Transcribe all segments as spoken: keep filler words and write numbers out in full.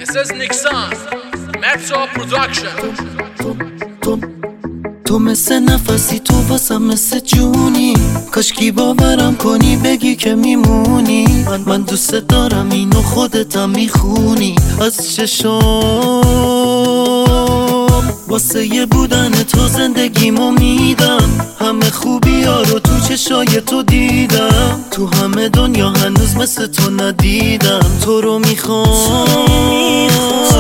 This is Nixon Metro Production. تو تو مثل نفسی، تو واسم مثل جونی، کاشکی باورم کنی بگی که میمونی. من, من دوست دارم اینو خودتم میخونی از چشام. واسه یه بودن تو زندگیمو میدم، همه خوبی ها رو تو چشای تو دیدم. تو همه دنیا هنوز مثل تو ندیدم. تو رو میخوام،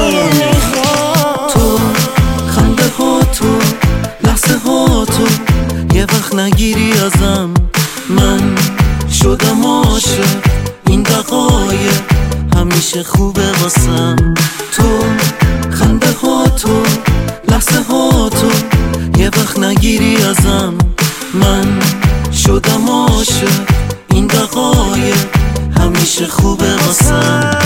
تو خنده ها، تو لحظه ها، تو یه وقت نگیری ازم. من شدم عاشق این دقایق، همیشه خوبه واسم. تو خنده ها، تو لحظه ها، تو یه وقت نگیری ازم. من شدم عاشق این دقایق، همیشه خوبه واسم.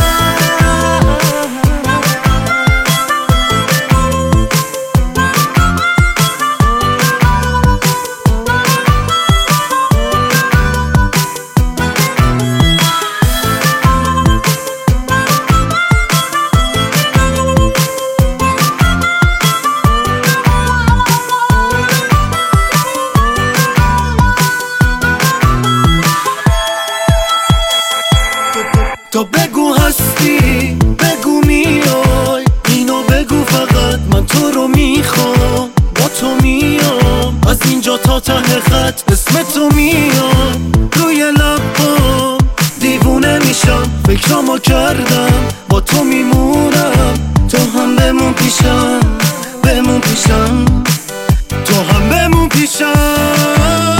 تو بگو هستی، بگو میای، اینو بگو فقط من تو رو میخوام. با تو میام از اینجا تا ته خط، اسم تو میاد روی لبام. دیوونه میشم فکرامو کردم، با تو میمونم. تو هم بمون پیشم، بمون پیشم، تو هم بمون پیشم.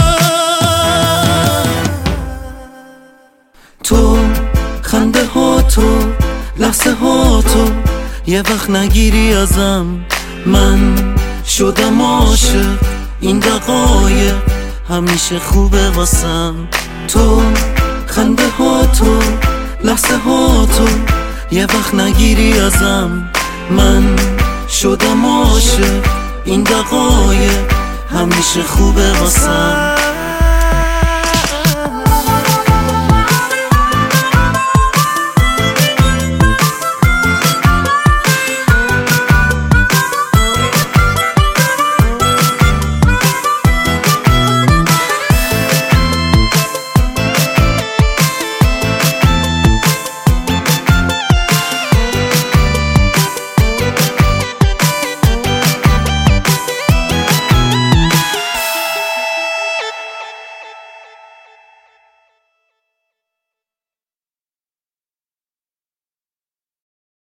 تو خنده ها، تو لحظه ها، تو یه وقت نگیری ازم. من شدم عاشق این دقایق، همیشه خوبه واسم. تو خنده ها، تو لحظه ها، تو یه وقت نگیری ازم. من شدم عاشق این دقایق، همیشه خوبه واسم.